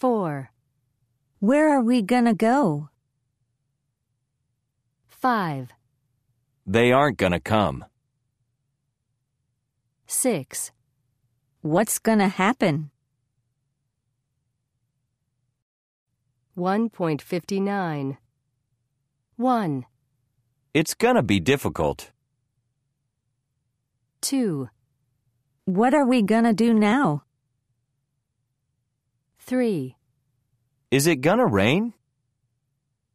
4, Where are we gonna go? 5, They aren't gonna come. 6, What's gonna happen? 1.59. 1, It's gonna be difficult. 2, What are we gonna do now? 3, Is it gonna rain?